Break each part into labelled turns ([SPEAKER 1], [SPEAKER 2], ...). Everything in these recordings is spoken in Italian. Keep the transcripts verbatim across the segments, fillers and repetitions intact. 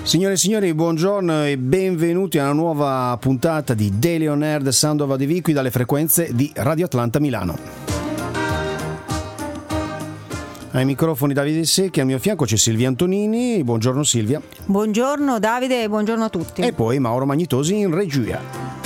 [SPEAKER 1] Signore e signori, buongiorno e benvenuti a una nuova puntata di Daily On Air The Sound of Adi qui dalle frequenze di Radio Atlanta Milano. Ai microfoni Davide Secchi, al mio fianco c'è Silvia Antonini. Buongiorno Silvia.
[SPEAKER 2] Buongiorno Davide e buongiorno a tutti.
[SPEAKER 1] E poi Mauro Magnitosi in regia.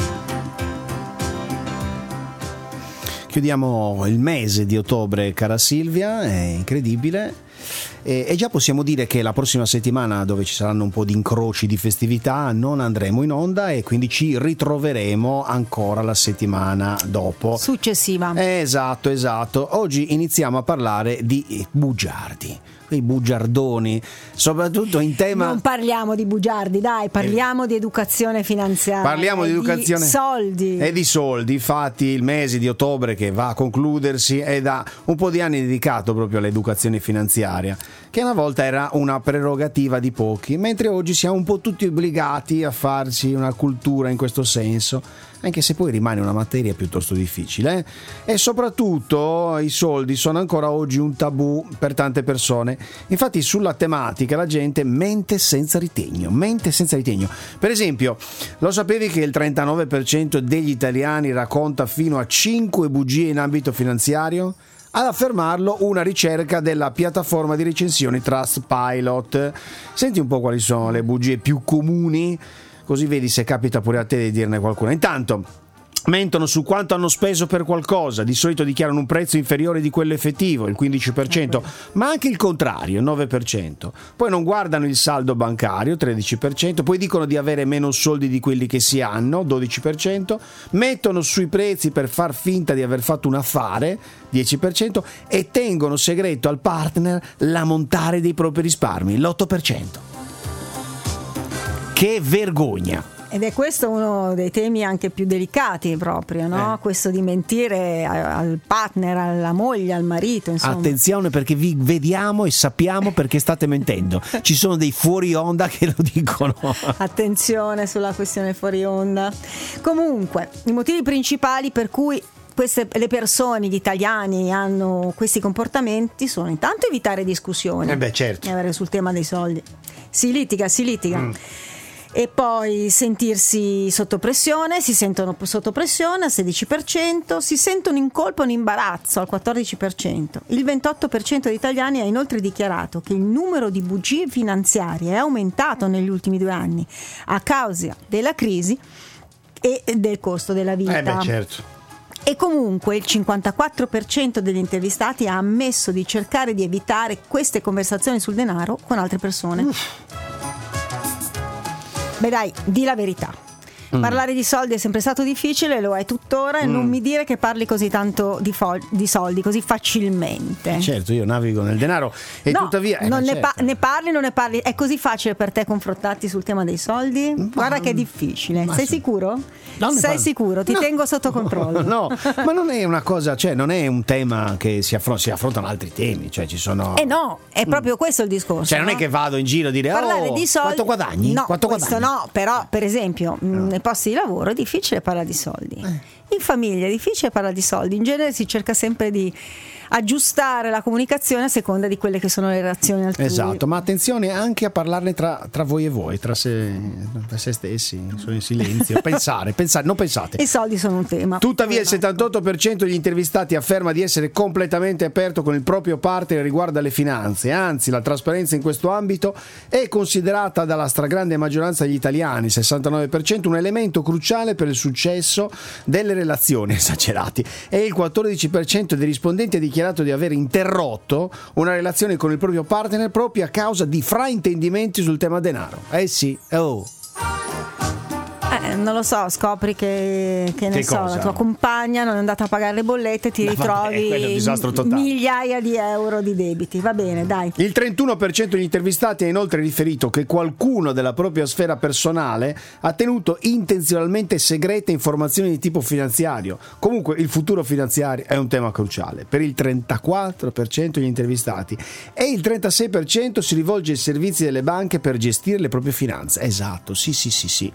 [SPEAKER 1] Chiudiamo il mese di ottobre, cara Silvia, è incredibile. E già possiamo dire che la prossima settimana, dove ci saranno un po' di incroci di festività, non andremo in onda e quindi ci ritroveremo ancora la settimana dopo.
[SPEAKER 2] Successiva.
[SPEAKER 1] Esatto, esatto. Oggi iniziamo a parlare di bugiardi, quei bugiardoni, soprattutto in tema...
[SPEAKER 2] Non parliamo di bugiardi, dai, parliamo eh. di educazione finanziaria.
[SPEAKER 1] Parliamo di educazione...
[SPEAKER 2] Di soldi.
[SPEAKER 1] E di soldi, infatti il mese di ottobre che va a concludersi è da un po' di anni dedicato proprio all'educazione finanziaria, che una volta era una prerogativa di pochi, mentre oggi siamo un po' tutti obbligati a farci una cultura in questo senso, anche se poi rimane una materia piuttosto difficile. Eh? E soprattutto i soldi sono ancora oggi un tabù per tante persone. Infatti sulla tematica la gente mente senza ritegno, mente senza ritegno. Per esempio, lo sapevi che il trentanove per cento degli italiani racconta fino a cinque bugie in ambito finanziario? Ad affermarlo una ricerca della piattaforma di recensioni Trustpilot. Senti un po' quali sono le bugie più comuni, così vedi se capita pure a te di dirne qualcuna. Intanto mentono su quanto hanno speso per qualcosa, di solito dichiarano un prezzo inferiore di quello effettivo, il quindici per cento, ma anche il contrario, il nove per cento. Poi non guardano il saldo bancario, tredici per cento, poi dicono di avere meno soldi di quelli che si hanno, dodici per cento, mettono sui prezzi per far finta di aver fatto un affare, dieci per cento, e tengono segreto al partner l'ammontare dei propri risparmi, l'otto per cento. Che vergogna!
[SPEAKER 2] Ed è questo uno dei temi anche più delicati proprio, no? Eh. Questo di mentire al partner, alla moglie, al marito, insomma.
[SPEAKER 1] Attenzione, perché vi vediamo e sappiamo perché state mentendo. Ci sono dei fuori onda che lo dicono.
[SPEAKER 2] Attenzione sulla questione fuori onda. Comunque, i motivi principali per cui queste, le persone, gli italiani hanno questi comportamenti sono intanto evitare discussioni.
[SPEAKER 1] Eh beh, certo.
[SPEAKER 2] Sul tema dei soldi. Si litiga, si litiga. Mm. E poi sentirsi sotto pressione, si sentono sotto pressione al sedici per cento, si sentono in colpa o in imbarazzo al quattordici per cento. Il ventotto per cento degli italiani ha inoltre dichiarato che il numero di bugie finanziarie è aumentato negli ultimi due anni a causa della crisi e del costo della vita.
[SPEAKER 1] Eh beh, certo.
[SPEAKER 2] E comunque il cinquantaquattro per cento degli intervistati ha ammesso di cercare di evitare queste conversazioni sul denaro con altre persone. Uff. Beh dai, di la verità. Mm. Parlare di soldi è sempre stato difficile, lo è tuttora, e mm. non mi dire che parli così tanto di, fo- di soldi, così facilmente.
[SPEAKER 1] Certo, io navigo nel denaro e
[SPEAKER 2] no,
[SPEAKER 1] tuttavia... Eh,
[SPEAKER 2] non ne,
[SPEAKER 1] certo.
[SPEAKER 2] pa- ne parli, non ne parli. È così facile per te confrontarti sul tema dei soldi? Ma, Guarda che è difficile. Sei sì. sicuro? Sei parlo. sicuro? Ti no. tengo sotto controllo.
[SPEAKER 1] No, ma non è una cosa, cioè non è un tema che si, affron- si affrontano altri temi, cioè ci sono...
[SPEAKER 2] Eh no, è proprio mm. questo il discorso.
[SPEAKER 1] Cioè non
[SPEAKER 2] no?
[SPEAKER 1] è che vado in giro a dire
[SPEAKER 2] parlare
[SPEAKER 1] oh,
[SPEAKER 2] di soldi,
[SPEAKER 1] quanto guadagni?
[SPEAKER 2] No,
[SPEAKER 1] quanto
[SPEAKER 2] questo
[SPEAKER 1] guadagni?
[SPEAKER 2] no, però per esempio no. nei posti di lavoro è difficile parlare di soldi. Eh. In famiglia è difficile parlare di soldi. In genere si cerca sempre di aggiustare la comunicazione a seconda di quelle che sono le reazioni altrui.
[SPEAKER 1] Esatto, ma attenzione anche a parlarne tra, tra voi e voi, tra se, tra se stessi, in silenzio. Pensare, pensare, non pensate.
[SPEAKER 2] I soldi sono un tema.
[SPEAKER 1] Tuttavia il settantotto per cento degli intervistati afferma di essere completamente aperto con il proprio partner riguardo alle finanze. Anzi, la trasparenza in questo ambito è considerata dalla stragrande maggioranza degli italiani, sessantanove per cento, un elemento cruciale per il successo delle relazioni. Esagerati. E il quattordici per cento dei rispondenti ha dichiarato di aver interrotto una relazione con il proprio partner proprio a causa di fraintendimenti sul tema denaro. Eh sì, oh.
[SPEAKER 2] Eh, non lo so, scopri che, che ne
[SPEAKER 1] che
[SPEAKER 2] so,
[SPEAKER 1] cosa?
[SPEAKER 2] La tua compagna non è andata a pagare le bollette, ti
[SPEAKER 1] Ma
[SPEAKER 2] ritrovi
[SPEAKER 1] vabbè,
[SPEAKER 2] migliaia di euro di debiti. Va bene, dai.
[SPEAKER 1] Il trentuno per cento degli intervistati ha inoltre riferito che qualcuno della propria sfera personale ha tenuto intenzionalmente segrete informazioni di tipo finanziario. Comunque il futuro finanziario è un tema cruciale per il trentaquattro per cento degli intervistati e il trentasei per cento si rivolge ai servizi delle banche per gestire le proprie finanze. Esatto, sì sì sì sì.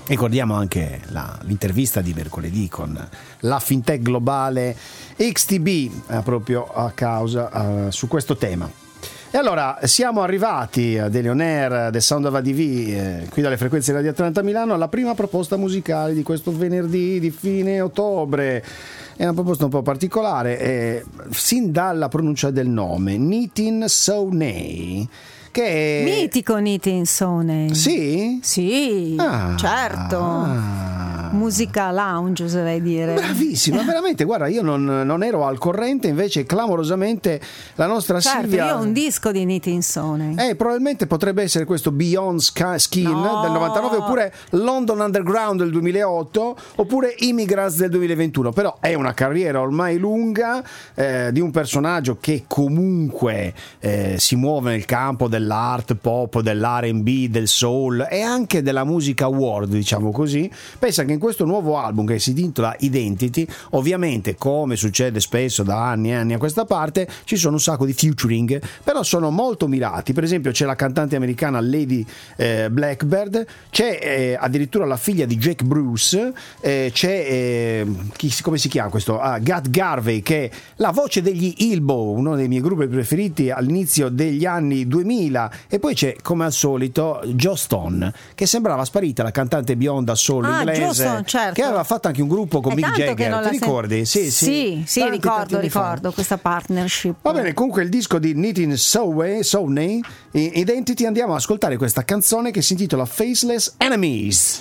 [SPEAKER 1] Ricordiamo anche la, l'intervista di mercoledì con la fintech globale X T B eh, proprio a causa uh, su questo tema. E allora siamo arrivati a Daily On Air, The Sound of A D V, eh, qui dalle frequenze Radio Atlanta Milano, alla prima proposta musicale di questo venerdì di fine ottobre. È una proposta un po' particolare, eh, sin dalla pronuncia del nome, Nitin Sowhney. Che è...
[SPEAKER 2] Mitico Nitin Sowhney.
[SPEAKER 1] Sì?
[SPEAKER 2] Sì,
[SPEAKER 1] ah,
[SPEAKER 2] certo.
[SPEAKER 1] Ah.
[SPEAKER 2] Musica lounge, oserei dire.
[SPEAKER 1] Bravissima, veramente, guarda, io non, non ero al corrente, invece clamorosamente la nostra
[SPEAKER 2] certo,
[SPEAKER 1] Silvia...
[SPEAKER 2] io ho un disco di Nitin Sowhney.
[SPEAKER 1] Eh, probabilmente potrebbe essere questo Beyond Skin
[SPEAKER 2] no.
[SPEAKER 1] del novantanove, oppure London Underground del duemilaotto, oppure Immigrants del duemilaventuno. Però è una carriera ormai lunga eh, di un personaggio che comunque eh, si muove nel campo dell'art pop, dell'R and B, del soul e anche della musica world, diciamo così. Pensa che in questo nuovo album, che si intitola Identity, ovviamente, come succede spesso da anni e anni a questa parte, ci sono un sacco di featuring, però sono molto mirati. Per esempio c'è la cantante americana Lady eh, Blackbird, c'è eh, addirittura la figlia di Jake Bruce, eh, c'è eh, chi, come si chiama questo? Ah, Gat Garvey, che è la voce degli Ilbo, uno dei miei gruppi preferiti all'inizio degli anni duemila, e poi c'è, come al solito, Joe Stone, che sembrava sparita, la cantante bionda soul
[SPEAKER 2] ah,
[SPEAKER 1] inglese,
[SPEAKER 2] Stone, certo.
[SPEAKER 1] che aveva fatto anche un gruppo con
[SPEAKER 2] È
[SPEAKER 1] Mick Jagger, ti ricordi?
[SPEAKER 2] Sen- sì, sì, sì, sì
[SPEAKER 1] tanti,
[SPEAKER 2] ricordo,
[SPEAKER 1] tanti
[SPEAKER 2] ricordo questa partnership.
[SPEAKER 1] Va bene, comunque il disco di Nitin Sowhney, Identity, andiamo ad ascoltare questa canzone che si intitola Faceless Enemies.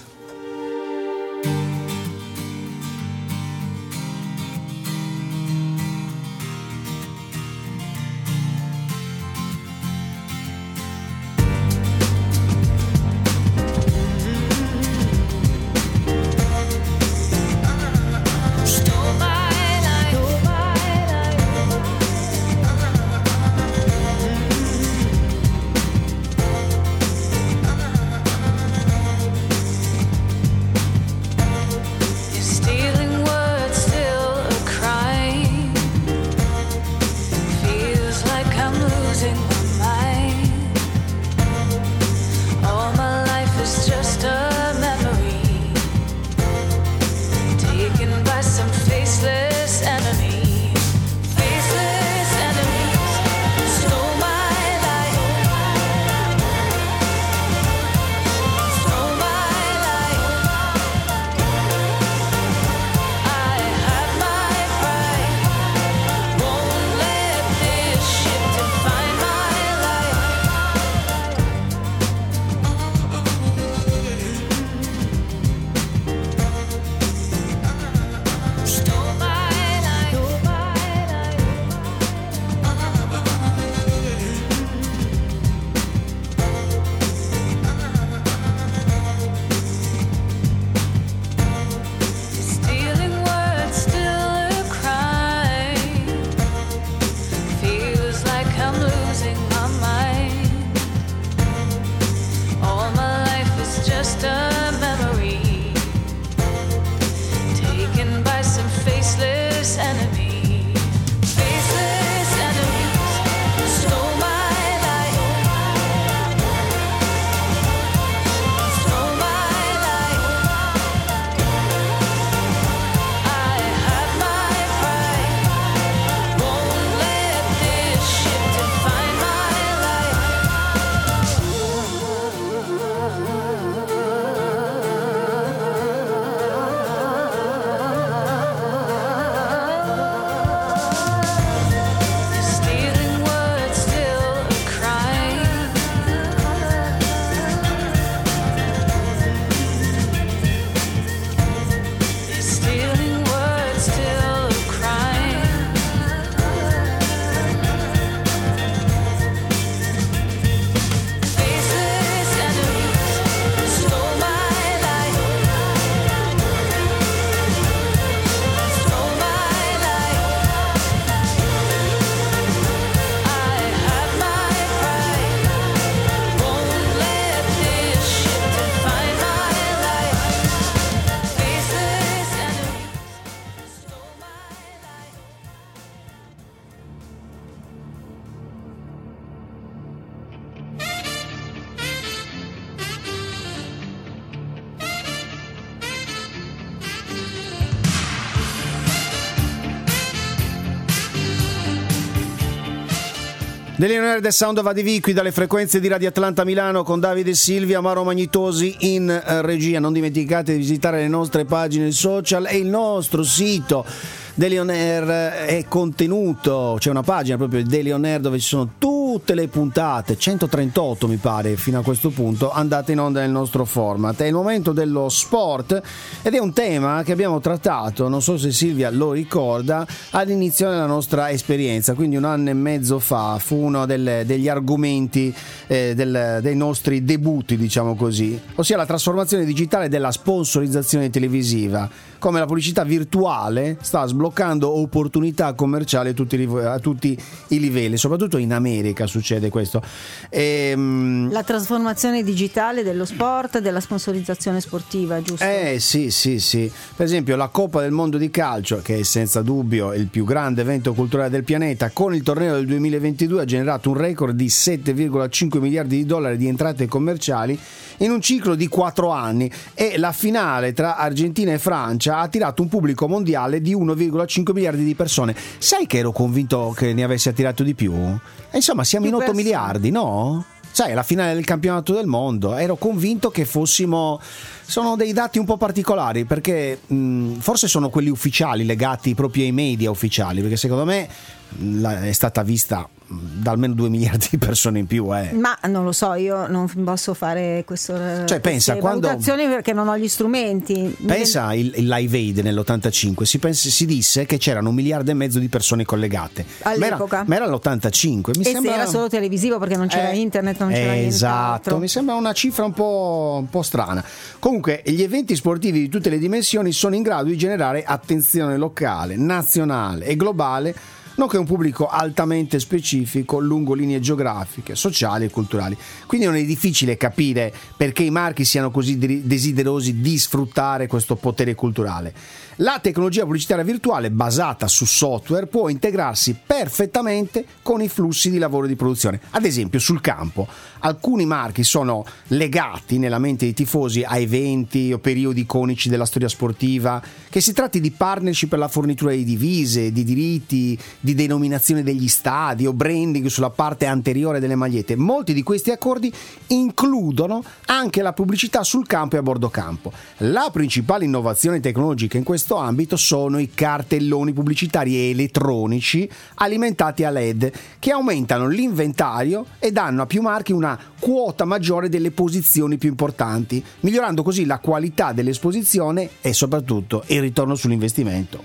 [SPEAKER 1] Dell'Ionere del Sound of Adi qui dalle frequenze di Radio Atlanta Milano con Davide e Silvia, Mauro Magnitosi in eh, regia. Non dimenticate di visitare le nostre pagine social e il nostro sito Daily On Air è contenuto, c'è una pagina proprio di Daily On Air dove ci sono tutte le puntate, centotrentotto mi pare fino a questo punto, andate in onda nel nostro format. È il momento dello sport ed è un tema che abbiamo trattato, non so se Silvia lo ricorda, all'inizio della nostra esperienza, quindi un anno e mezzo fa, fu uno delle, degli argomenti eh, del, dei nostri debutti, diciamo così, ossia la trasformazione digitale della sponsorizzazione televisiva, come la pubblicità virtuale sta sbloccando opportunità commerciali a tutti, a tutti i livelli, soprattutto in America succede questo. E,
[SPEAKER 2] la trasformazione digitale dello sport, della sponsorizzazione sportiva, giusto?
[SPEAKER 1] Eh sì, sì, sì. Per esempio la Coppa del Mondo di Calcio, che è senza dubbio il più grande evento culturale del pianeta, con il torneo del duemilaventidue ha generato un record di sette virgola cinque miliardi di dollari di entrate commerciali in un ciclo di quattro anni, e la finale tra Argentina e Francia ha attirato un pubblico mondiale di uno virgola cinque miliardi di persone. Sai che ero convinto che ne avesse attirato di più? E insomma siamo più in otto persone. Miliardi, no? Sai, la finale del campionato del mondo, ero convinto che fossimo... Sono dei dati un po' particolari perché mh, forse sono quelli ufficiali, legati proprio ai media ufficiali, perché secondo me la, è stata vista da almeno due miliardi di persone in più. Eh.
[SPEAKER 2] Ma non lo so, io non posso fare questo,
[SPEAKER 1] cioè, pensa, quando,
[SPEAKER 2] valutazioni perché non ho gli strumenti.
[SPEAKER 1] Pensa il, il Live Aid nell'ottantacinque, si, pensa, si disse che c'erano un miliardo e mezzo di persone collegate.
[SPEAKER 2] All'epoca?
[SPEAKER 1] Ma era, ma era l'ottantacinque. Mi
[SPEAKER 2] e
[SPEAKER 1] sembra...
[SPEAKER 2] se era solo televisivo perché non c'era
[SPEAKER 1] eh,
[SPEAKER 2] internet, non c'era niente.
[SPEAKER 1] Esatto, mi sembra una cifra un po', un po' strana. Comunque gli eventi sportivi di tutte le dimensioni sono in grado di generare attenzione locale, nazionale e globale, nonché un pubblico altamente specifico lungo linee geografiche, sociali e culturali. Quindi non è difficile capire perché i marchi siano così desiderosi di sfruttare questo potere culturale. La tecnologia pubblicitaria virtuale basata su software può integrarsi perfettamente con i flussi di lavoro di produzione. Ad esempio sul campo, alcuni marchi sono legati nella mente dei tifosi a eventi o periodi iconici della storia sportiva, che si tratti di partnership per la fornitura di divise, di diritti, di denominazione degli stadi o branding sulla parte anteriore delle magliette. Molti di questi accordi includono anche la pubblicità sul campo e a bordo campo. La principale innovazione tecnologica in questo ambito sono i cartelloni pubblicitari elettronici alimentati a L E D, che aumentano l'inventario e danno a più marchi una quota maggiore delle posizioni più importanti, migliorando così la qualità dell'esposizione e soprattutto il ritorno sull'investimento.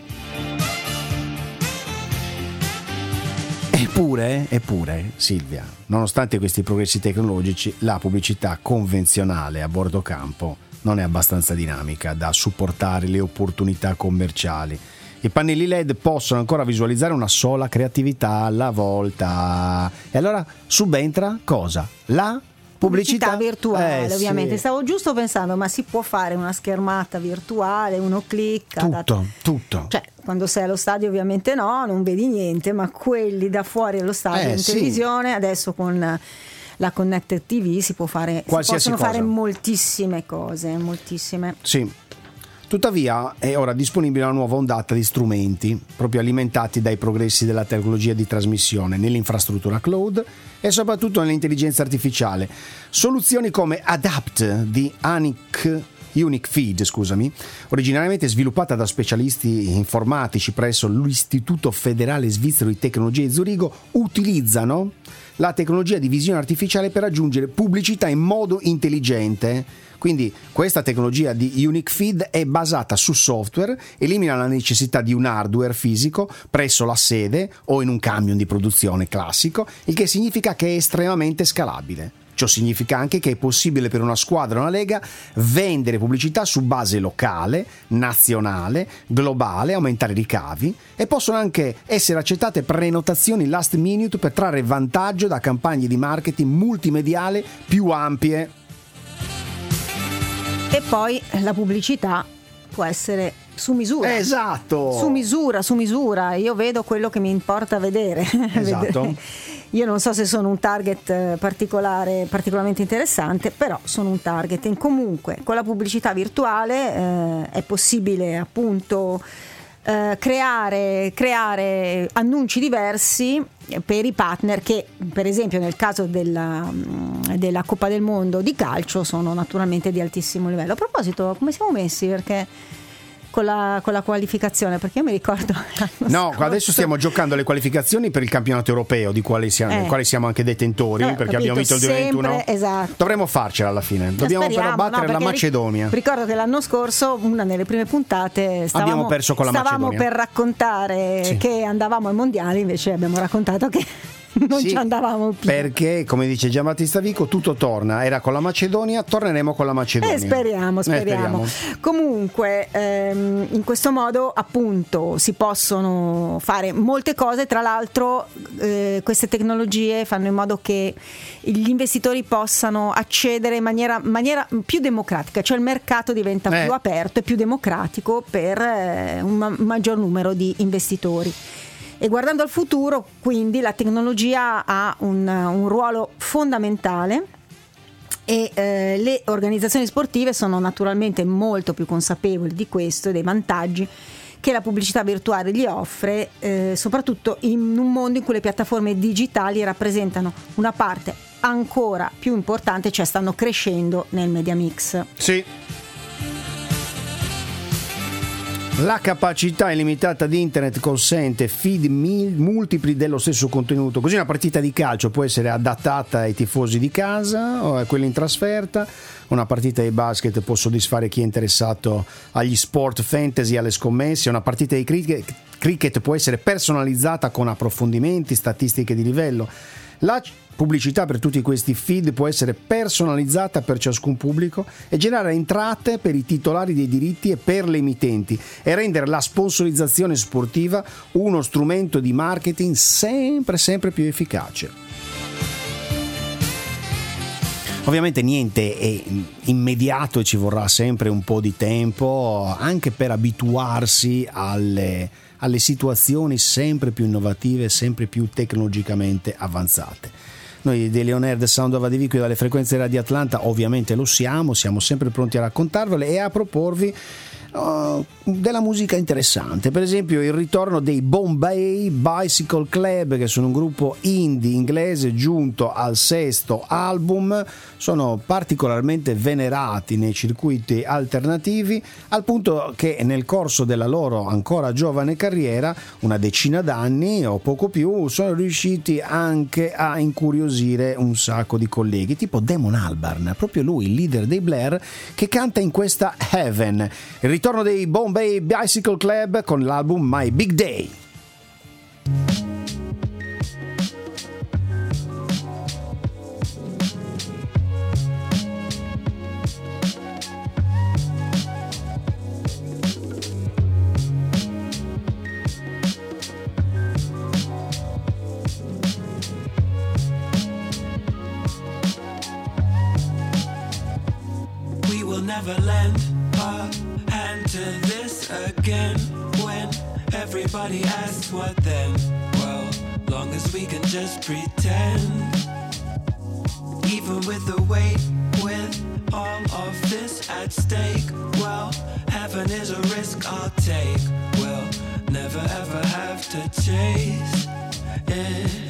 [SPEAKER 1] Eppure, eppure, Silvia, nonostante questi progressi tecnologici, la pubblicità convenzionale a bordo campo non è abbastanza dinamica da supportare le opportunità commerciali. I pannelli L E D possono ancora visualizzare una sola creatività alla volta. E allora subentra cosa? La pubblicità,
[SPEAKER 2] pubblicità virtuale,
[SPEAKER 1] eh,
[SPEAKER 2] ovviamente.
[SPEAKER 1] Sì.
[SPEAKER 2] Stavo giusto pensando, ma si può fare una schermata virtuale, uno clicca?
[SPEAKER 1] Tutto,
[SPEAKER 2] da...
[SPEAKER 1] tutto.
[SPEAKER 2] Cioè, quando sei allo stadio ovviamente no, non vedi niente, ma quelli da fuori allo stadio
[SPEAKER 1] eh,
[SPEAKER 2] in
[SPEAKER 1] sì.
[SPEAKER 2] televisione, adesso con la Connected T V si può fare, si possono
[SPEAKER 1] cosa.
[SPEAKER 2] fare moltissime cose, moltissime.
[SPEAKER 1] Sì. Tuttavia è ora disponibile una nuova ondata di strumenti proprio alimentati dai progressi della tecnologia di trasmissione nell'infrastruttura cloud e soprattutto nell'intelligenza artificiale. Soluzioni come Adapt di Unic Unique Feed, scusami, originariamente sviluppata da specialisti informatici presso l'Istituto Federale Svizzero di Tecnologia di Zurigo, utilizzano la tecnologia di visione artificiale per aggiungere pubblicità in modo intelligente. Quindi questa tecnologia di Unique Feed è basata su software, elimina la necessità di un hardware fisico presso la sede o in un camion di produzione classico, il che significa che è estremamente scalabile. Ciò significa anche che è possibile per una squadra o una lega vendere pubblicità su base locale, nazionale, globale, aumentare i ricavi, e possono anche essere accettate prenotazioni last minute per trarre vantaggio da campagne di marketing multimediale più ampie.
[SPEAKER 2] E poi la pubblicità può essere su misura.
[SPEAKER 1] Esatto.
[SPEAKER 2] Su misura, su misura. Io vedo quello che mi importa vedere.
[SPEAKER 1] Esatto.
[SPEAKER 2] Io non so se sono un target particolare, particolarmente interessante, però sono un target. E comunque con la pubblicità virtuale eh, è possibile appunto eh, creare, creare annunci diversi per i partner che, per esempio nel caso della, della Coppa del Mondo di calcio, sono naturalmente di altissimo livello. A proposito, come siamo messi? Perché con la, con la qualificazione, perché io mi ricordo
[SPEAKER 1] no,
[SPEAKER 2] scorso.
[SPEAKER 1] adesso stiamo giocando le qualificazioni per il campionato europeo di quali siamo, eh. quali siamo anche detentori, eh, perché
[SPEAKER 2] capito,
[SPEAKER 1] abbiamo vinto il duemilaventuno.
[SPEAKER 2] Esatto.
[SPEAKER 1] Dovremmo farcela alla fine, dobbiamo
[SPEAKER 2] speriamo,
[SPEAKER 1] però battere
[SPEAKER 2] no,
[SPEAKER 1] la Macedonia.
[SPEAKER 2] Ricordo che l'anno scorso, una delle prime puntate, stavamo,
[SPEAKER 1] abbiamo perso con la
[SPEAKER 2] stavamo
[SPEAKER 1] Macedonia.
[SPEAKER 2] per raccontare sì. che andavamo ai mondiali, invece abbiamo raccontato che non
[SPEAKER 1] sì,
[SPEAKER 2] ci andavamo più,
[SPEAKER 1] perché come dice Giambattista Vico tutto torna, era con la Macedonia, torneremo con la Macedonia,
[SPEAKER 2] eh, speriamo, speriamo.
[SPEAKER 1] Eh, speriamo
[SPEAKER 2] Comunque ehm, in questo modo appunto si possono fare molte cose, tra l'altro eh, queste tecnologie fanno in modo che gli investitori possano accedere in maniera, maniera più democratica, cioè il mercato diventa
[SPEAKER 1] eh.
[SPEAKER 2] più aperto e più democratico per eh, un ma- maggior numero di investitori. E guardando al futuro, quindi, la tecnologia ha un, un ruolo fondamentale e eh, le organizzazioni sportive sono naturalmente molto più consapevoli di questo e dei vantaggi che la pubblicità virtuale gli offre, eh, soprattutto in un mondo in cui le piattaforme digitali rappresentano una parte ancora più importante, cioè stanno crescendo nel media mix.
[SPEAKER 1] Sì. La capacità illimitata di internet consente feed mil- multipli dello stesso contenuto, così una partita di calcio può essere adattata ai tifosi di casa o a quelli in trasferta, una partita di basket può soddisfare chi è interessato agli sport fantasy, alle scommesse, una partita di cricket, cricket può essere personalizzata con approfondimenti, statistiche di livello. La pubblicità per tutti questi feed può essere personalizzata per ciascun pubblico e generare entrate per i titolari dei diritti e per le emittenti e rendere la sponsorizzazione sportiva uno strumento di marketing sempre sempre più efficace. Ovviamente niente è immediato e ci vorrà sempre un po' di tempo anche per abituarsi alle, alle situazioni sempre più innovative, sempre più tecnologicamente avanzate. Noi dei Leonair The Sound of Adivico dalle frequenze Radio Atlanta ovviamente lo siamo, siamo sempre pronti a raccontarvele e a proporvi uh, della musica interessante, per esempio il ritorno dei Bombay Bicycle Club, che sono un gruppo indie inglese giunto al sesto album, sono particolarmente venerati nei circuiti alternativi al punto che nel corso della loro ancora giovane carriera, una decina d'anni o poco più, sono riusciti anche a incuriosire un sacco di colleghi, tipo Damon Albarn, proprio lui, il leader dei Blair, che canta in questa Heaven. Il ritorno dei Bombay Bicycle Club con l'album My Big Day.
[SPEAKER 3] We will never lend a hand to this again. When everybody asks what then, well, long as we can just pretend. Even with the weight, with all of this at stake, well, heaven is a risk I'll take. We'll never ever have to chase it.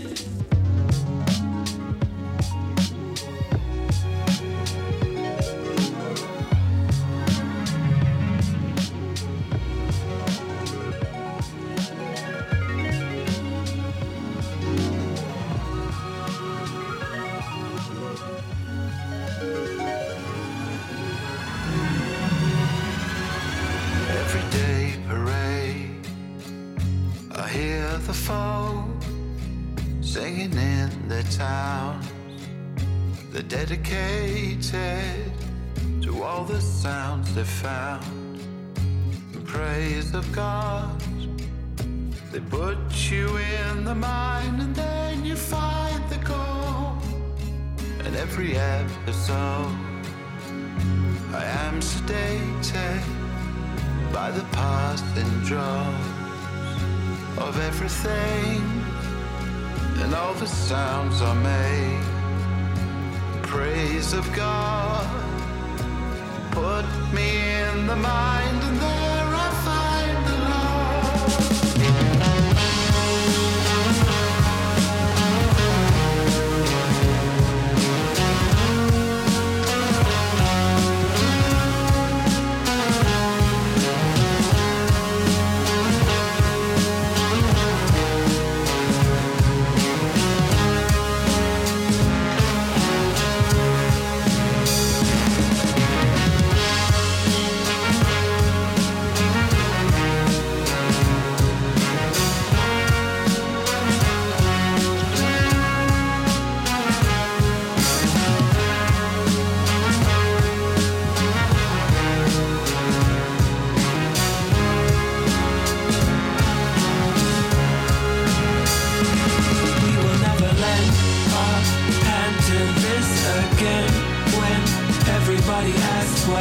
[SPEAKER 3] The folk singing in their towns, they're dedicated to all the sounds they found. In praise of God, they put you in the mind and then you find the goal. And every episode I am sedated by the passing drugs of everything, and all the sounds are made. Praise of God, put me in the mind, and there I find the Lord.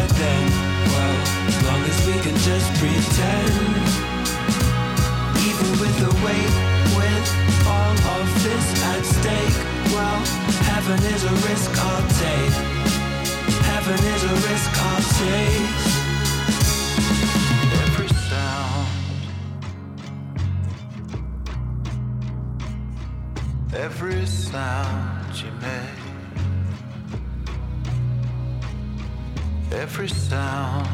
[SPEAKER 3] what then? Well, as long as we can just pretend. Even with the weight, with all of this at stake, well, heaven is a risk I'll take. Heaven is a risk I'll take. Every sound, every sound you make, every sound.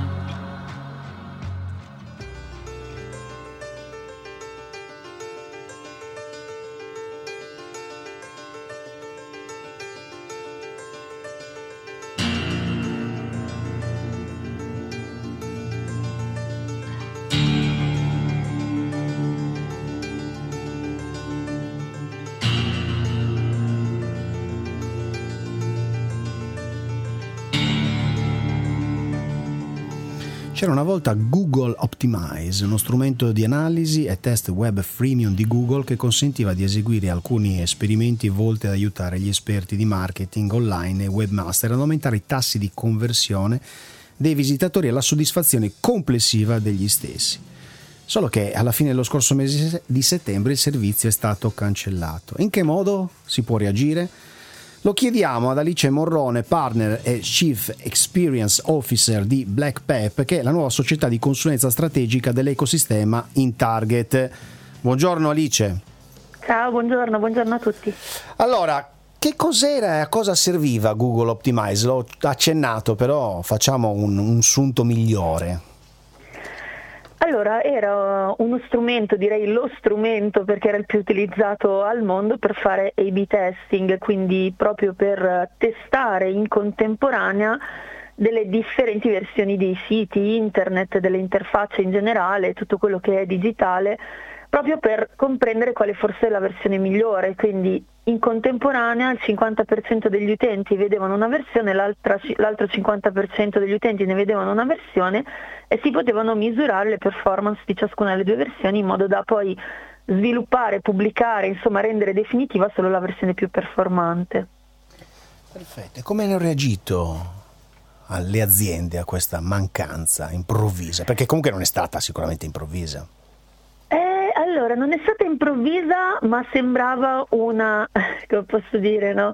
[SPEAKER 1] C'era una volta Google Optimize, uno strumento di analisi e test web freemium di Google che consentiva di eseguire alcuni esperimenti volti ad aiutare gli esperti di marketing online e webmaster ad aumentare i tassi di conversione dei visitatori e la soddisfazione complessiva degli stessi. Solo che alla fine dello scorso mese di settembre il servizio è stato cancellato. In che modo si può reagire? Lo chiediamo ad Alice Morrone, partner e Chief Experience Officer di BlackPep, che è la nuova società di consulenza strategica dell'ecosistema InTarget. Buongiorno Alice.
[SPEAKER 4] Ciao, buongiorno, buongiorno a tutti.
[SPEAKER 1] Allora, che cos'era e a cosa serviva Google Optimize? L'ho accennato, però facciamo un, un sunto migliore.
[SPEAKER 4] Allora, era uno strumento, direi lo strumento, perché era il più utilizzato al mondo per fare A B testing, quindi proprio per testare in contemporanea delle differenti versioni dei siti internet, delle interfacce in generale, tutto quello che è digitale, proprio per comprendere quale fosse la versione migliore. Quindi in contemporanea il cinquanta per cento degli utenti vedevano una versione, l'altra, l'altro cinquanta per cento degli utenti ne vedevano una versione e si potevano misurare le performance di ciascuna delle due versioni in modo da poi sviluppare, pubblicare, insomma rendere definitiva solo la versione più performante.
[SPEAKER 1] Perfetto. E come hanno reagito alle aziende a questa mancanza improvvisa? Perché comunque non è stata sicuramente improvvisa.
[SPEAKER 4] Allora, non è stata improvvisa, ma sembrava una, come posso dire, no?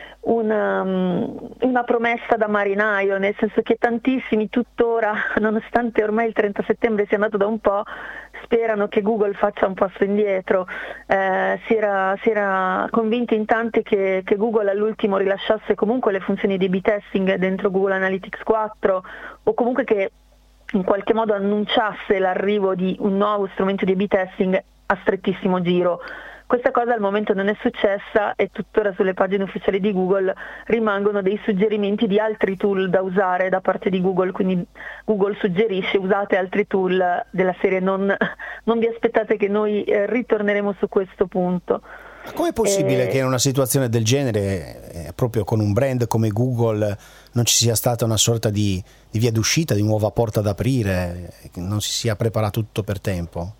[SPEAKER 4] Una, una promessa da marinaio, nel senso che tantissimi tuttora, nonostante ormai il trenta settembre sia andato da un po', sperano che Google faccia un passo indietro. Eh, si, era, si era convinti in tanti che, che Google all'ultimo rilasciasse comunque le funzioni di A B testing dentro Google Analytics quattro, o comunque che in qualche modo annunciasse l'arrivo di un nuovo strumento di A B testing a strettissimo giro. Questa cosa al momento non è successa e tuttora sulle pagine ufficiali di Google rimangono dei suggerimenti di altri tool da usare da parte di Google, quindi Google suggerisce usate altri tool della serie non, non vi aspettate che noi eh, ritorneremo su questo punto.
[SPEAKER 1] Com'è possibile eh, che in una situazione del genere, eh, proprio con un brand come Google, non ci sia stata una sorta di, di via d'uscita, di nuova porta da aprire, che non si sia preparato tutto per tempo?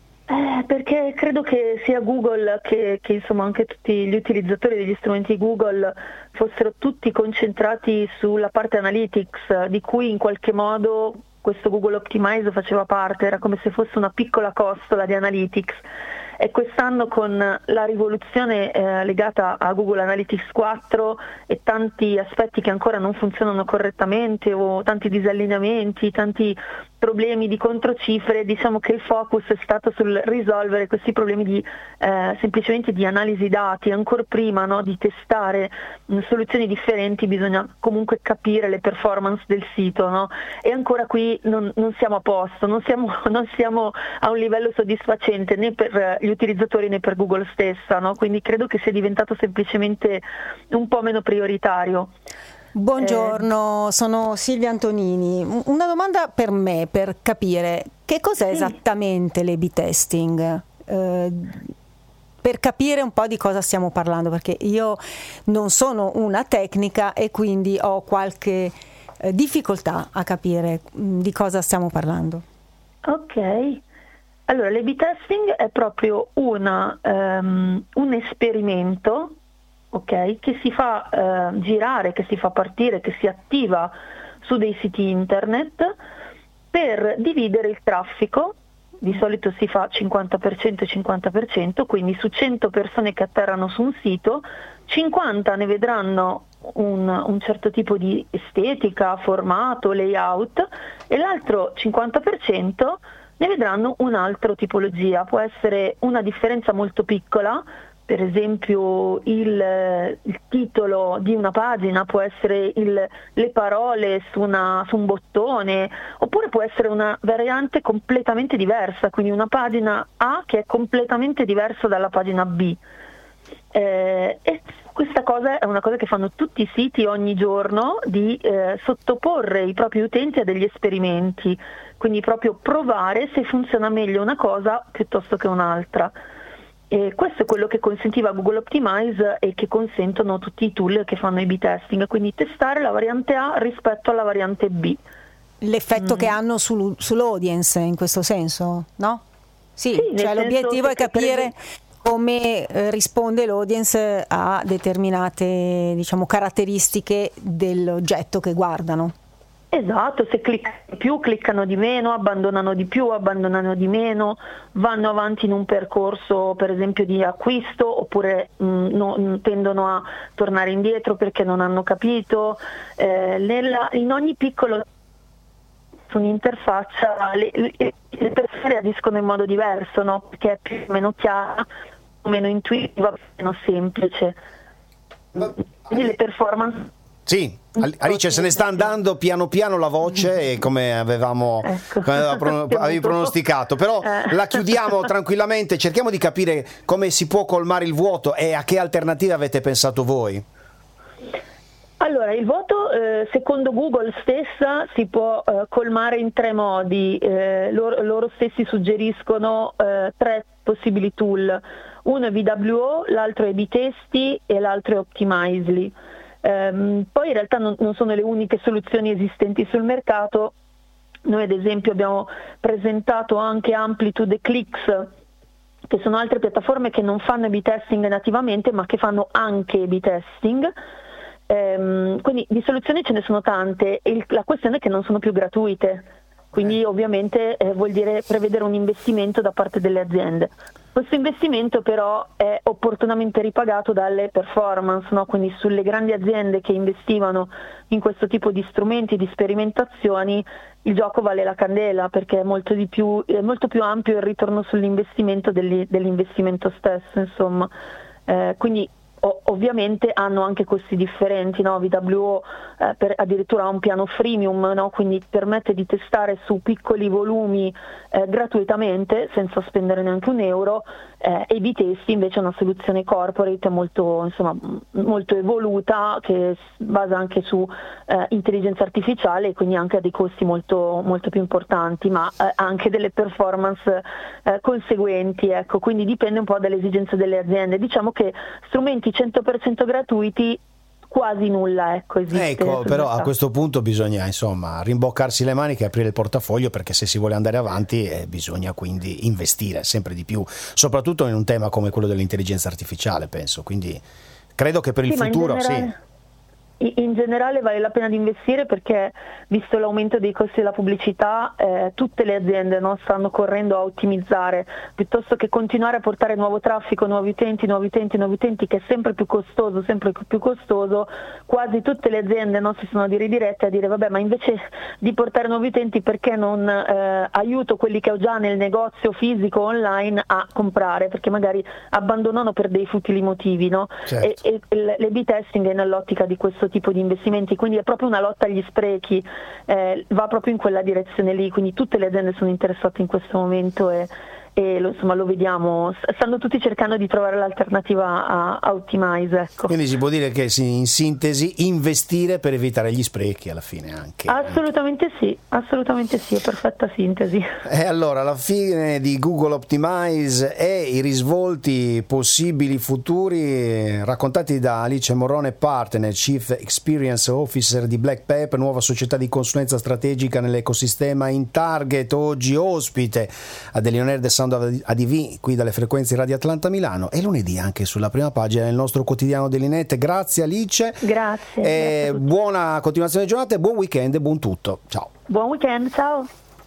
[SPEAKER 4] Eh, perché credo che sia Google che, che insomma anche tutti gli utilizzatori degli strumenti Google fossero tutti concentrati sulla parte analytics, di cui in qualche modo questo Google Optimize faceva parte, era come se fosse una piccola costola di analytics. E quest'anno con la rivoluzione eh, legata a Google Analytics quattro e tanti aspetti che ancora non funzionano correttamente o tanti disallineamenti, tanti problemi di controcifre, diciamo che il focus è stato sul risolvere questi problemi di eh, semplicemente di analisi dati. Ancora prima, no, di testare mh, soluzioni differenti bisogna comunque capire le performance del sito, no? E ancora qui non, non siamo a posto, non siamo, non siamo a un livello soddisfacente né per gli utilizzatori né per Google stessa, no? Quindi credo che sia diventato semplicemente un po' meno prioritario.
[SPEAKER 2] Buongiorno, eh. sono Silvia Antonini. Una domanda per me, per capire che cos'è sì. esattamente l'A B testing, eh, per capire un po' di cosa stiamo parlando, perché io non sono una tecnica e quindi ho qualche eh, difficoltà a capire mh, di cosa stiamo parlando.
[SPEAKER 4] Ok. Allora, l'A B testing è proprio una, um, un esperimento, ok, che si fa uh, girare, che si fa partire, che si attiva su dei siti internet per dividere il traffico. Di solito si fa cinquanta per cento e cinquanta per cento, quindi su cento persone che atterrano su un sito, cinquanta ne vedranno un, un certo tipo di estetica, formato, layout, e l'altro cinquanta per cento ne vedranno un'altra tipologia. Può essere una differenza molto piccola, per esempio il, il titolo di una pagina può essere il, le parole su, una, su un bottone, oppure può essere una variante completamente diversa, quindi una pagina A che è completamente diversa dalla pagina B. Eh, e questa cosa è una cosa che fanno tutti i siti ogni giorno, di eh, sottoporre i propri utenti a degli esperimenti, quindi proprio provare se funziona meglio una cosa piuttosto che un'altra. E questo è quello che consentiva Google Optimize e che consentono tutti i tool che fanno i B testing, quindi testare la variante A rispetto alla variante B.
[SPEAKER 2] L'effetto mm. che hanno sul, sull'audience in questo senso, no? Sì, sì, cioè l'obiettivo è capire come eh, risponde l'audience a determinate, diciamo, caratteristiche dell'oggetto che guardano.
[SPEAKER 4] Esatto, se cliccano di più, cliccano di meno, abbandonano di più, abbandonano di meno, vanno avanti in un percorso per esempio di acquisto, oppure mh, no, tendono a tornare indietro perché non hanno capito. Eh, nella, in ogni piccolo su un'interfaccia le, le, le persone agiscono in modo diverso, no? Perché è più o meno chiara, meno intuitiva, meno semplice. Quindi le performance.
[SPEAKER 1] Sì, Alice, se ne sta andando piano piano la voce, come avevamo
[SPEAKER 4] ecco.
[SPEAKER 1] come aveva, avevi pronosticato, però
[SPEAKER 4] eh.
[SPEAKER 1] la chiudiamo tranquillamente, cerchiamo di capire come si può colmare il vuoto e a che alternative avete pensato voi.
[SPEAKER 4] Allora, il vuoto eh, secondo Google stessa si può eh, colmare in tre modi. Eh, loro, loro stessi suggeriscono eh, tre possibili tool. Uno è V W O, l'altro è B-Testi e l'altro è Optimizely. Um, poi in realtà non, non sono le uniche soluzioni esistenti sul mercato. Noi ad esempio abbiamo presentato anche Amplitude e Clicks, che sono altre piattaforme che non fanno A/B testing nativamente ma che fanno anche A/B testing. Um, quindi di soluzioni ce ne sono tante e il, la questione è che non sono più gratuite, quindi ovviamente eh, vuol dire prevedere un investimento da parte delle aziende. Questo investimento però è opportunamente ripagato dalle performance, no? Quindi sulle grandi aziende che investivano in questo tipo di strumenti, di sperimentazioni, il gioco vale la candela, perché è molto, di più, è molto più ampio il ritorno sull'investimento degli, dell'investimento stesso, insomma. Eh, quindi o, ovviamente hanno anche costi differenti, no? V W O eh, per, addirittura ha un piano freemium, no? Quindi permette di testare su piccoli volumi eh, gratuitamente senza spendere neanche un euro, eh, e B-Testi invece è una soluzione corporate molto, insomma, molto evoluta, che si basa anche su eh, intelligenza artificiale e quindi anche ha dei costi molto, molto più importanti, ma eh, anche delle performance eh, conseguenti, ecco. Quindi dipende un po' dalle esigenze delle aziende. Diciamo che strumenti cento per cento gratuiti quasi nulla, ecco, esiste.
[SPEAKER 1] Ecco, però a questo punto bisogna insomma rimboccarsi le maniche e aprire il portafoglio, perché se si vuole andare avanti eh, bisogna quindi investire sempre di più, soprattutto in un tema come quello dell'intelligenza artificiale, penso. Quindi credo che per il
[SPEAKER 4] sì,
[SPEAKER 1] futuro
[SPEAKER 4] generale...
[SPEAKER 1] sì.
[SPEAKER 4] In generale vale la pena di investire, perché visto l'aumento dei costi della pubblicità eh, tutte le aziende, no, stanno correndo a ottimizzare, piuttosto che continuare a portare nuovo traffico, nuovi utenti, nuovi utenti, nuovi utenti, che è sempre più costoso, sempre più costoso. Quasi tutte le aziende, no, si sono ridirette a dire vabbè, ma invece di portare nuovi utenti perché non eh, aiuto quelli che ho già nel negozio fisico online a comprare, perché magari abbandonano per dei futili motivi, no?
[SPEAKER 1] Certo.
[SPEAKER 4] E, e l'A B testing è nell'ottica di questo tipo di investimenti, quindi è proprio una lotta agli sprechi, eh, va proprio in quella direzione lì, quindi tutte le aziende sono interessate in questo momento e, e lo, insomma lo vediamo, stanno tutti cercando di trovare l'alternativa a, a Optimize, ecco.
[SPEAKER 1] Quindi si può dire che in sintesi investire per evitare gli sprechi alla fine anche.
[SPEAKER 4] Assolutamente sì, assolutamente sì, è perfetta sintesi.
[SPEAKER 1] E allora alla fine di Google Optimize e i risvolti possibili futuri raccontati da Alice Morrone Partner, Chief Experience Officer di Black Pepper, nuova società di consulenza strategica nell'ecosistema in Target, oggi ospite a Delionère de Saint Sound of A D V qui dalle frequenze Radio Atlanta Milano, e lunedì anche sulla prima pagina del nostro quotidiano dell'Inet. Grazie Alice.
[SPEAKER 4] Grazie.
[SPEAKER 1] E
[SPEAKER 4] grazie
[SPEAKER 1] buona continuazione di giornata e buon weekend e buon tutto. Ciao.
[SPEAKER 4] Buon weekend, ciao.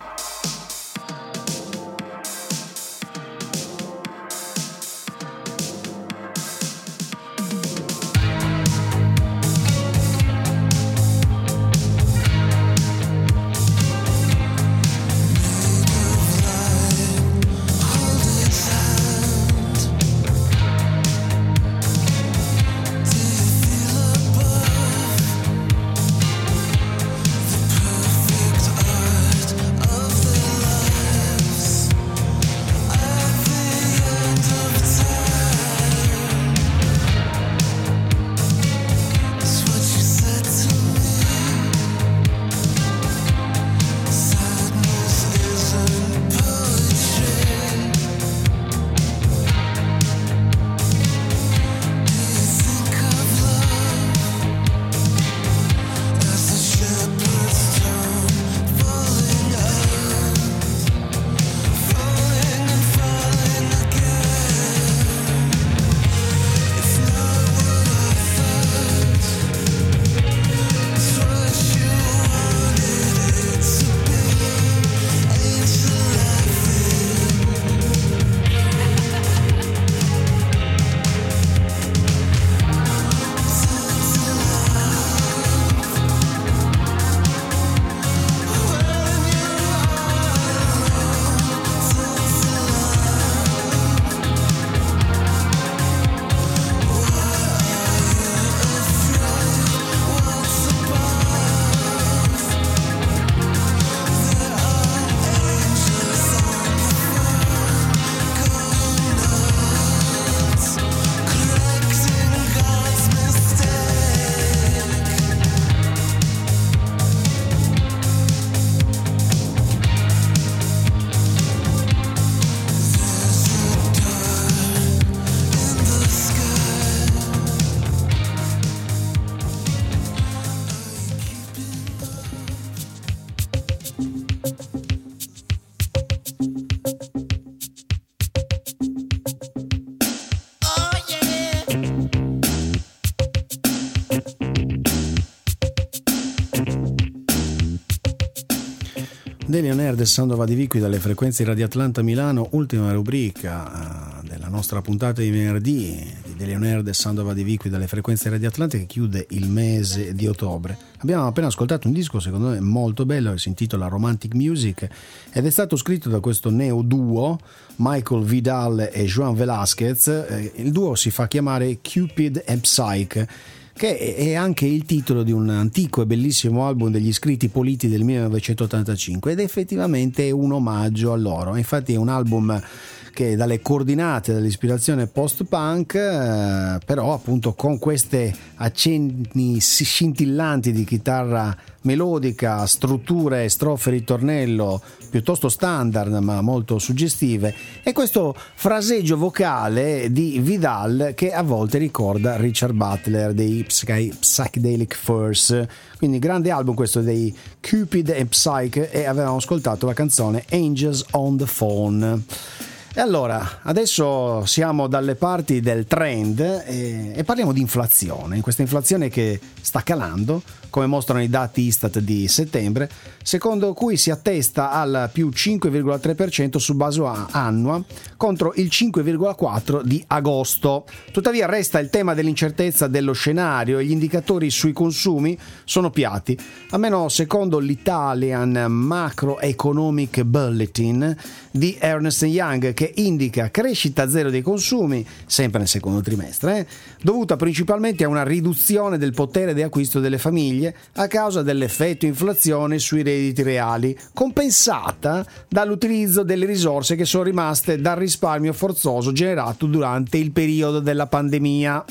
[SPEAKER 1] Daily On Air del Sound of A D V qui dalle frequenze di Radio Atlanta Milano, ultima rubrica uh, della nostra puntata di venerdì di Daily On Air del Sound of A D V qui dalle frequenze di Radio Atlanta, che chiude il mese di ottobre. Abbiamo appena ascoltato un disco secondo me molto bello che si intitola Romantic Music ed è stato scritto da questo neo duo Michael Vidal e Joan Velasquez. Eh, il duo si fa chiamare Cupid and Psyche, che è anche il titolo di un antico e bellissimo album degli Scritti Politi del millenovecentottantacinque, ed effettivamente è un omaggio a loro. Infatti è un album che dalle coordinate dall'ispirazione post-punk, eh, però appunto con queste accenni scintillanti di chitarra melodica, strutture, strofe, ritornello piuttosto standard ma molto suggestive, e questo fraseggio vocale di Vidal che a volte ricorda Richard Butler dei Psy- Psychedelic Furs. Quindi grande album questo dei Cupid and Psyche, e avevamo ascoltato la canzone Angels on the Phone. E allora, adesso siamo dalle parti del trend e, e parliamo di inflazione, questa inflazione che sta calando, come mostrano i dati Istat di settembre, secondo cui si attesta al più cinque virgola tre per cento su base annua contro il cinque virgola quattro per cento di agosto. Tuttavia resta il tema dell'incertezza dello scenario e gli indicatori sui consumi sono piatti, almeno secondo l'Italian Macroeconomic Bulletin di Ernst and Young, che indica crescita zero dei consumi sempre nel secondo trimestre, eh, dovuta principalmente a una riduzione del potere di acquisto delle famiglie a causa dell'effetto inflazione sui redditi reali, compensata dall'utilizzo delle risorse che sono rimaste dal risparmio forzoso generato durante il periodo della pandemia.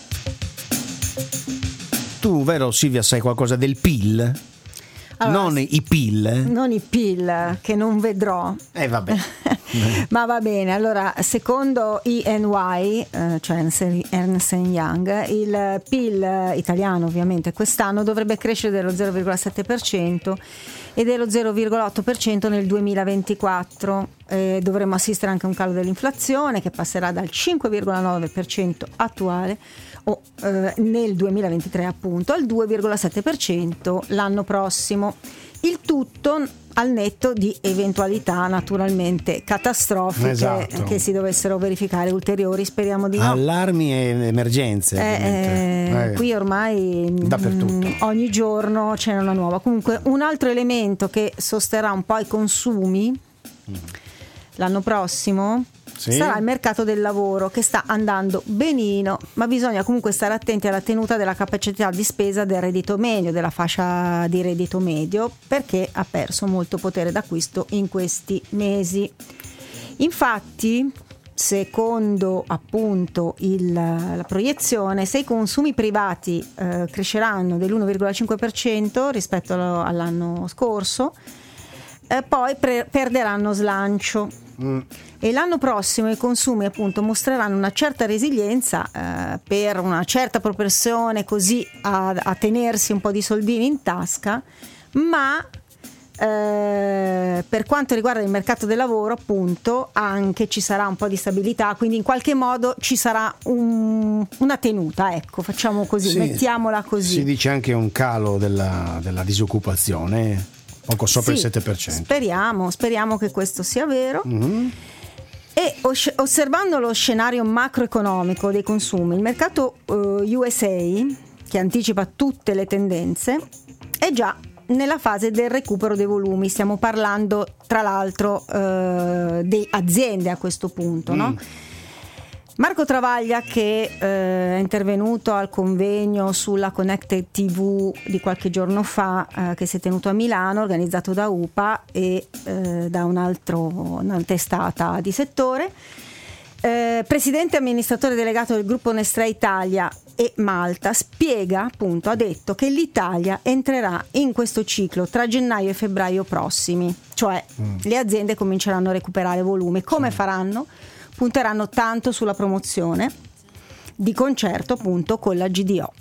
[SPEAKER 1] Tu, vero Silvia, sai qualcosa del P I L?
[SPEAKER 2] Allora,
[SPEAKER 1] non i P I L?
[SPEAKER 2] Non i P I L, che non vedrò.
[SPEAKER 1] Eh vabbè.
[SPEAKER 2] Ma va bene, allora secondo E N Y, eh, cioè Ernst and Young, il P I L italiano ovviamente quest'anno dovrebbe crescere dello zero virgola sette per cento e dello zero virgola otto per cento nel duemilaventiquattro. Eh, dovremmo assistere anche a un calo dell'inflazione che passerà dal cinque virgola nove per cento attuale o eh, nel duemilaventitré appunto al due virgola sette per cento l'anno prossimo. Il tutto al netto di eventualità naturalmente catastrofiche, esatto, che si dovessero verificare ulteriori, speriamo di no.
[SPEAKER 1] Allarmi e emergenze.
[SPEAKER 2] Eh, eh, qui ormai
[SPEAKER 1] dappertutto.
[SPEAKER 2] Mh, ogni giorno c'è una nuova. Comunque un altro elemento che sosterrà un po' i consumi mm. l'anno prossimo, sì, sarà il mercato del lavoro, che sta andando benino, ma bisogna comunque stare attenti alla tenuta della capacità di spesa del reddito medio, della fascia di reddito medio, perché ha perso molto potere d'acquisto in questi mesi. Infatti, secondo appunto il, la proiezione, se i consumi privati eh, cresceranno dell'uno virgola cinque per cento rispetto all'anno scorso, eh, poi pre- perderanno slancio. Mm. E l'anno prossimo i consumi appunto mostreranno una certa resilienza eh, per una certa propensione così a, a tenersi un po' di soldini in tasca, ma eh, per quanto riguarda il mercato del lavoro appunto anche ci sarà un po' di stabilità, quindi in qualche modo ci sarà un, una tenuta, ecco, facciamo così, sì, mettiamola così.
[SPEAKER 1] Si dice anche un calo della, della disoccupazione, poco sopra sì, il sette per cento. Speriamo,
[SPEAKER 2] speriamo che questo sia vero.
[SPEAKER 1] Mm-hmm.
[SPEAKER 2] E os- osservando lo scenario macroeconomico dei consumi, il mercato uh, U S A, che anticipa tutte le tendenze, è già nella fase del recupero dei volumi. Stiamo parlando tra l'altro uh, di aziende a questo punto, mm. no? Marco Travaglia, che eh, è intervenuto al convegno sulla Connected T V di qualche giorno fa, eh, che si è tenuto a Milano, organizzato da U P A e eh, da un altro, una testata di settore, eh, presidente e amministratore delegato del gruppo Nestlé Italia e Malta, spiega appunto, ha detto che l'Italia entrerà in questo ciclo tra gennaio e febbraio prossimi, cioè mm. le aziende cominceranno a recuperare volumi. Come sì. faranno? Punteranno tanto sulla promozione, di concerto appunto con la G D O.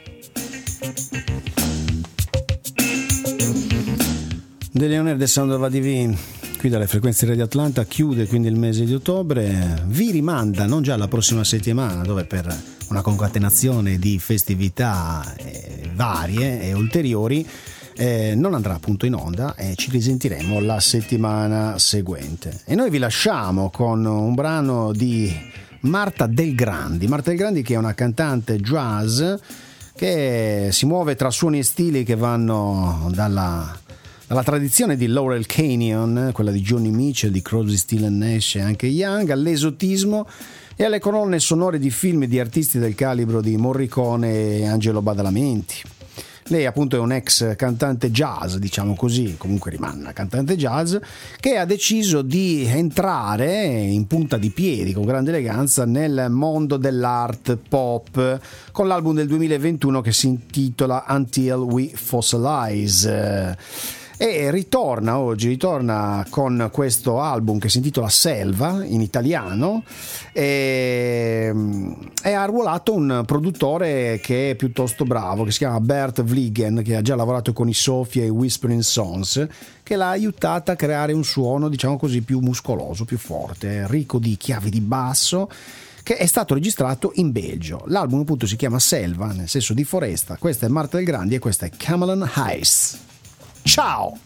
[SPEAKER 1] De Leonel de Sandro Divin, qui dalle frequenze di Radio Atlanta, chiude quindi il mese di ottobre, vi rimanda non già la prossima settimana, dove per una concatenazione di festività eh, varie e ulteriori Eh, non andrà appunto in onda e ci risentiremo la settimana seguente. E noi vi lasciamo con un brano di Marta Del Grandi. Marta Del Grandi, che è una cantante jazz che si muove tra suoni e stili che vanno dalla, dalla tradizione di Laurel Canyon, quella di Johnny Mitchell, di Crosby, Stills and Nash e anche Young, all'esotismo e alle colonne sonore di film di artisti del calibro di Morricone e Angelo Badalamenti. Lei appunto è un ex cantante jazz, diciamo così, comunque rimane una cantante jazz, che ha deciso di entrare in punta di piedi con grande eleganza nel mondo dell'art pop con l'album del duemilaventuno che si intitola Until We Fossilize. E ritorna oggi, ritorna con questo album che si intitola Selva in italiano e, e ha arruolato un produttore che è piuttosto bravo, che si chiama Bert Vliegen, che ha già lavorato con i Sofia e i Whispering Sons, che l'ha aiutata a creare un suono, diciamo così, più muscoloso, più forte, ricco di chiavi di basso, che è stato registrato in Belgio. L'album appunto si chiama Selva, nel senso di foresta. Questa è Marta Del Grandi e questa è Camelon Heights. Ciao!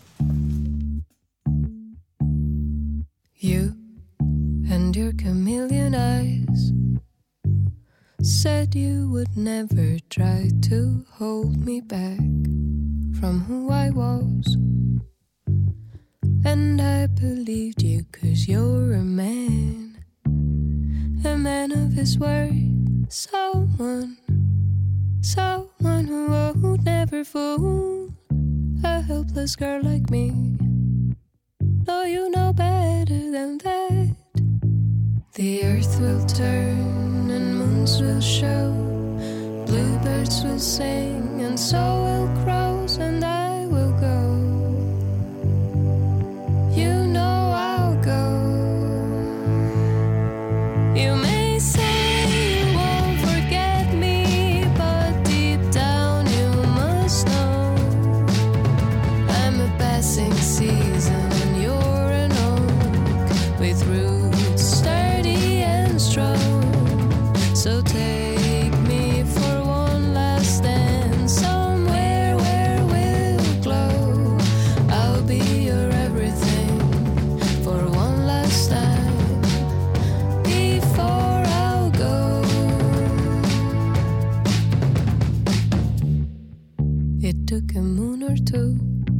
[SPEAKER 5] You and your chameleon eyes said you would never try to hold me back from who I was, and I believed you 'cause you're a man, a man of his word, someone, someone who would never fool a helpless girl like me. No, you know better than that. The earth will turn and moons will show, bluebirds will sing and so will crows, and I will go. You know I'll go took a moon or two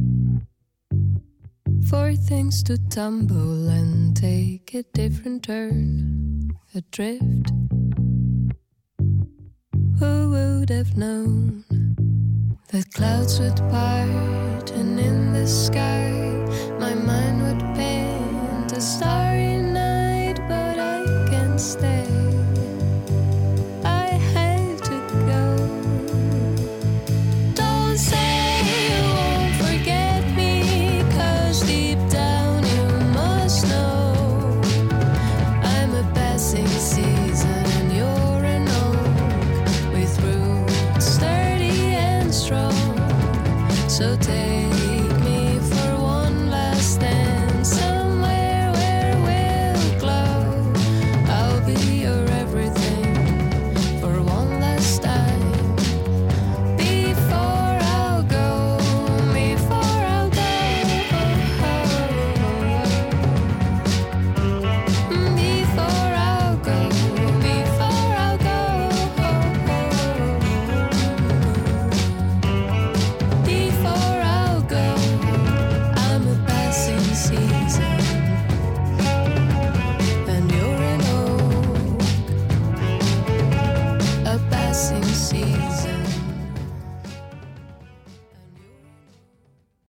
[SPEAKER 5] for things to tumble and take a different turn, adrift. Who would have known that clouds would part and in the sky my mind